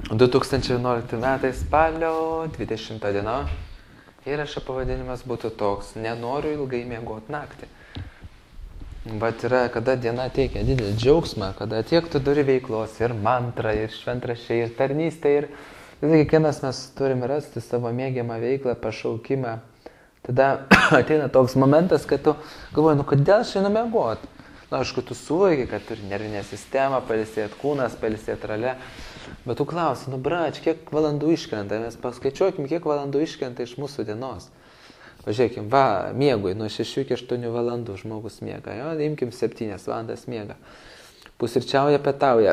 2011 metais spalio 20 diena. Įrašo pavadinimas būtų toks: nenoriu ilgai miegoti naktį. Bet yra, kada diena teikia didelį džiaugsmą, kada tiek tu turi veiklos, ir mantra, ir šventraščiai, ir tarnystė, ir kiekvienas mes turime rasti savo mėgiamą veiklą, pašaukimą. Tada ateina toks momentas, kad tu galvoji, kodėl aš einu miegoti? Aišku, tu suvoki, kad turi nervinę sistemą, pailsėt kūnas, pailsėt rale. Bet tu klausi, brač, kiek valandų iškrenta? Mes paskaičiuokim, kiek valandų iškrenta iš mūsų dienos. Pažiūrėkim, miegui nuo 6 iki 8 valandų žmogus miega. Jo, imkim 7 valandas miega. Pusryčiauja, pietauja.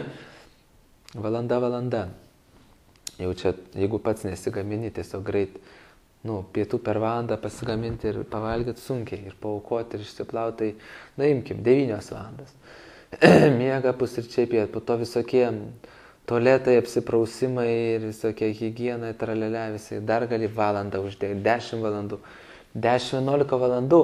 Valanda. Jau čia, jeigu pats nesigamini, tiesiog greit, pietų per valandą pasigaminti ir pavalgyti sunkiai, ir paaukoti, ir išsiplauti, imkim, 9 valandas. Miega, pusryčiai, piet, po to visokie tualetai, apsiprausimai ir visokie higienai, tralelė, visai dar gali valandą uždėti, 10 valandų, 10-11 valandų.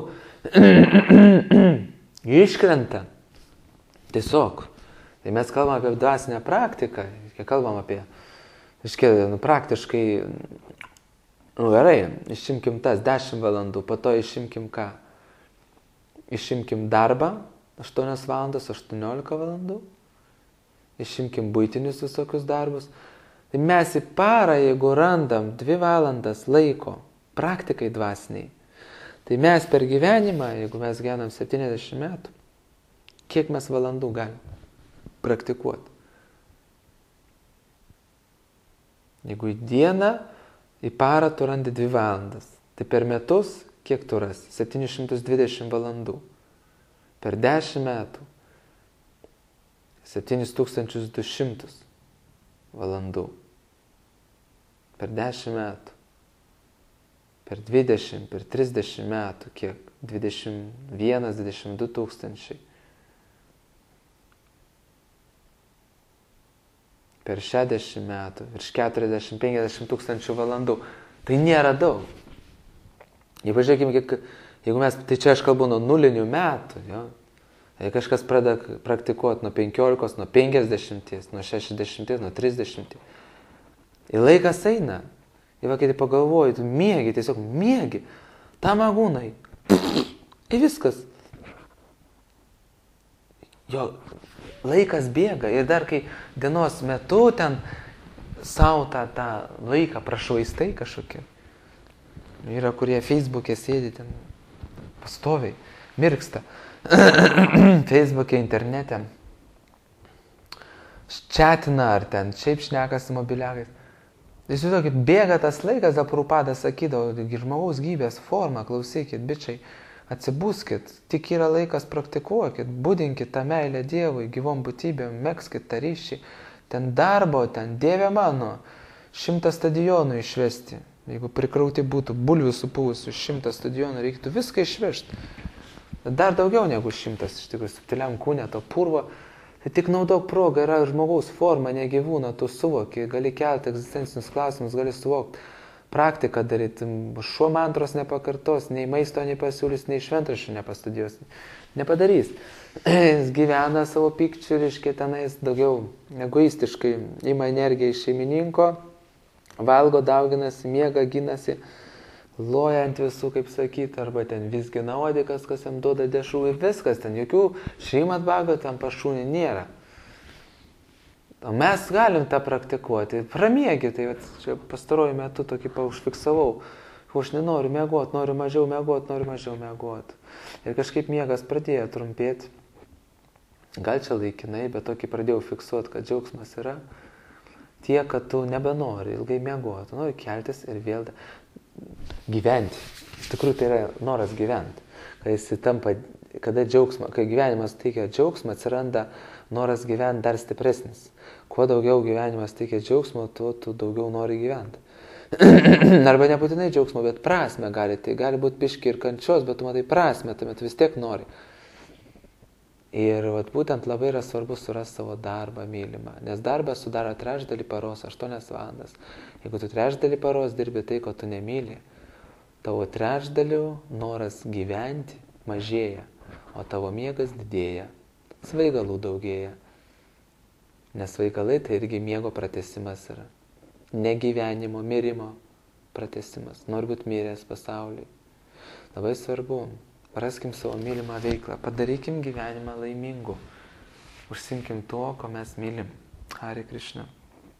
Iškrenta. Tiesiog. Tai mes kalbam apie dvasinę praktiką, kalbam apie, praktiškai, gerai, išimkim tas 10 valandų, po to išimkim ką? Išimkim darbą, 8 valandos, 18 valandų. Išimkim buitinius visokius darbus. Tai mes į parą, jeigu randam 2 valandas laiko praktikai dvasiniai, tai mes per gyvenimą, jeigu mes gyvenam 70 metų, kiek mes valandų galim praktikuoti? Jeigu į dieną, į parą tu randi 2 valandas, tai per metus kiek tu rasi? 720 valandų. Per 10 metų 7200 valandų. Per 10 metų. Per 20, per 30 metų kiek? 21-22 tūkstančiai. Per 60 metų, virš 40-50 tūkstančių valandų. Tai nėra daug. Jeigu pažiūrėkime, jeigu mes, tai čia aš kalbu nuo 0 metų, jo. Jei kažkas pradeda praktikuoti nuo 15, nuo 50, nuo 60, nuo 30. Ir laikas eina. Ir kai tai pagalvoji, tu miegi, tiesiog miegi. Tamagūnai. Ir viskas. Jo, laikas bėga. Ir dar kai dienos metu ten savo tą laiką prašvaistai kažkokie. Yra, kurie Facebook'e sėdi ten pastoviai, mirksta. Facebook'e, internete. Čatina ar ten šiaip šnekasi mobiliakais. Įsivaizduokit, bėga tas laikas, Prabhupada sakydavo, žmogaus gyvybės forma, klausykit, bičiai, atsibuskit, tik yra laikas, praktikuokit, budinkit tą meilę Dievui, gyvom būtybėm, megskit tą ryšį, ten darbo, ten Dieve mano, 100 stadionų išvesti. Jeigu prikrauti būtų bulvių supūvusių 100 stadionų, reikėtų viską išvežti. Dar daugiau negu 100, iš tikrųjų, subtiliam kūne, to purvo. Tai tik naudok progą, yra žmogaus forma, ne gyvūno, tu suvoki, gali kelti egzistencinius klausimus, gali suvokti, praktiką daryti, šuo mantros nepakartos, nei maisto nepasiūlys, nei šventraščių nepastudijos, nepadarys. Jis gyvena savo pykčių, reiškia, tenais daugiau egoistiškai ima energiją iš šeimininko, valgo, dauginasi, miega, ginasi, loja ant visų, kaip sakyti, arba ten vizgina odikas, kas jam duoda dešų ir viskas, ten jokių Šrimat Bhagavatam pašūnį nėra. O mes galim tą praktikuoti, pramiegi, tai čia pastaruoju metu tokį užfiksavau, aš nenoriu miegoti, noriu mažiau miegoti. Ir kažkaip miegas pradėjo trumpėti, gal čia laikinai, bet tokį pradėjau fiksuoti, kad džiaugsmas yra tiek, kad tu nebenori ilgai miegoti, nori keltis ir vėl gyventi. Iš tikrųjų, tai yra noras gyventi. Kai gyvenimas teikia džiaugsmą, atsiranda noras gyventi dar stipresnis. Kuo daugiau gyvenimas teikia džiaugsmo, tuo tu daugiau nori gyventi. Arba nebūtinai džiaugsmo, bet prasme gali. Tai gali būti biški ir kančios, bet tu matai prasme, tuomet vis tiek nori. Ir būtent labai yra svarbu surasti savo darbą mylimą, nes darbas sudaro 1/3 paros, 8 valandas. Jeigu tu 1/3 paros dirbi tai, ko tu nemyli, tavo 1/3 noras gyventi mažėja, o tavo miegas didėja, svaigalų daugėja. Nes svaigalai tai irgi miego pratęsimas yra. Negyvenimo, mirimo pratęsimas. Nori būti miręs pasauliui. Labai svarbu. Raskim savo mylimą veiklą. Padarykim gyvenimą laimingu. Užsimkim tuo, ko mes mylim. Hare Krishna.